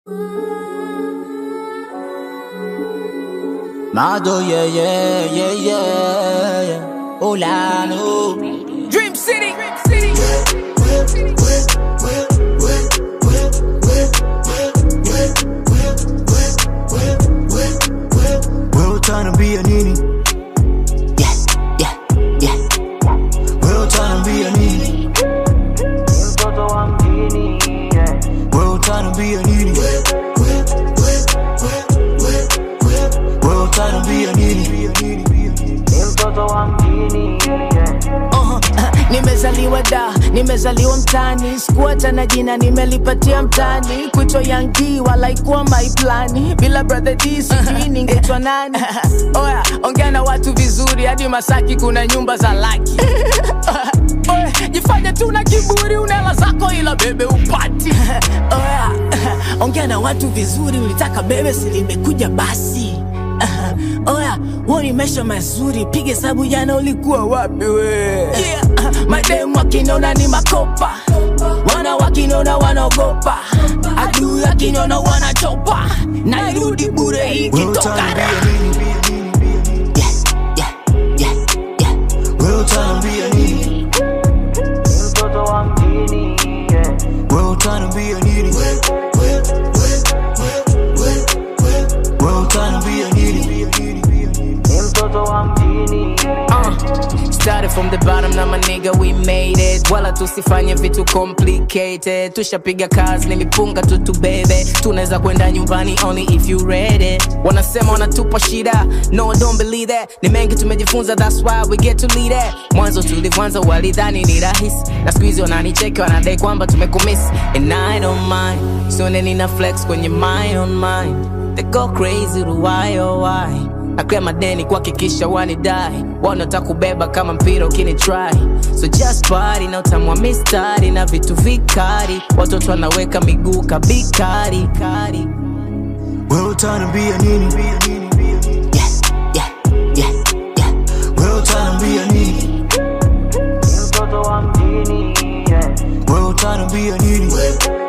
Mado, yeah. Olano. Dream City. We're trying to be a nini. Yeah. We're trying to be a nini. We're trying to be a nini. We're trying to be a nini. Nimezaliwa nimezaliwa mtani, sikuata na jina nimelipatia mtani. Kuitwa Young D wala ikuwa my plani, bila brother D sijui ningeitwa nani. Oya, ongea na watu vizuri, hadi Masaki kuna nyumba za laki. Oya, jifanya tu na kiburi, unela zako ila bebe upati. Oya, ongea na watu vizuri, ulitaka bebe silimekuja basi. Oya, woni mesha mazuri, pige sabu jana ulikuwa wapi we? Yeah, mademu wakinona ni makopa, wana wakinona wanaogopa, adui wakinona wanachopa, na irudi bure hiki toka. We're trying to be a nini. We're trying to be a nini. We're trying to be a nini. Started from the bottom, na my nigga we made it. Wala tusifanye vitu complicated. Tushapiga kazi, nilipunga tutu bebe. Tunaweza kwenda nyumbani only if you ready. Wanasema wanatupa shida, no I don't believe that. Ni mengi tumejifunza, that's why we get to lead it. Mwanzo tulivyoanza walidhani ni rahisi, na siku hizi wananicheki wanadai kwamba tumekumisi. And I don't mind, soon nina flex kwenye mind on mind. They go crazy to why oh why. Naklea madeni kuhakikisha wanidai, wanataka kubeba kama mpira ukinitry. So just party na utamwa mistari na vitu vikari, watoto wanaweka miguu kabikari. We're trying to be a nini. Yeah. We're trying to be a nini. We're trying to be a nini.